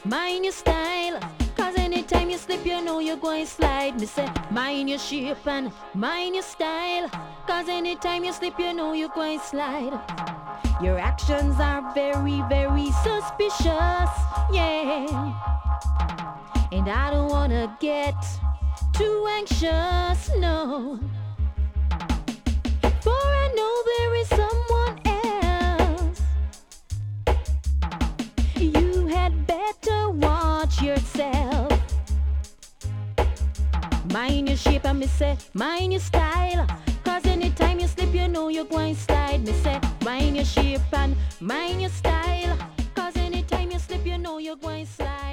mind your style. Cause anytime you slip, you know you're going to slide. Me say, mind your shape and mind your style. Cause anytime you slip, you know you're going to slide. Your actions are very, very suspicious, yeah. And I don't wanna get too anxious, no. For I know there is someone else. You had better watch yourself. Mind your shape and me say, mind your style. Cause anytime you slip, you know you're going to slide. Me say, mind your shape and mind your style. Cause anytime you slip, you know you're going to slide.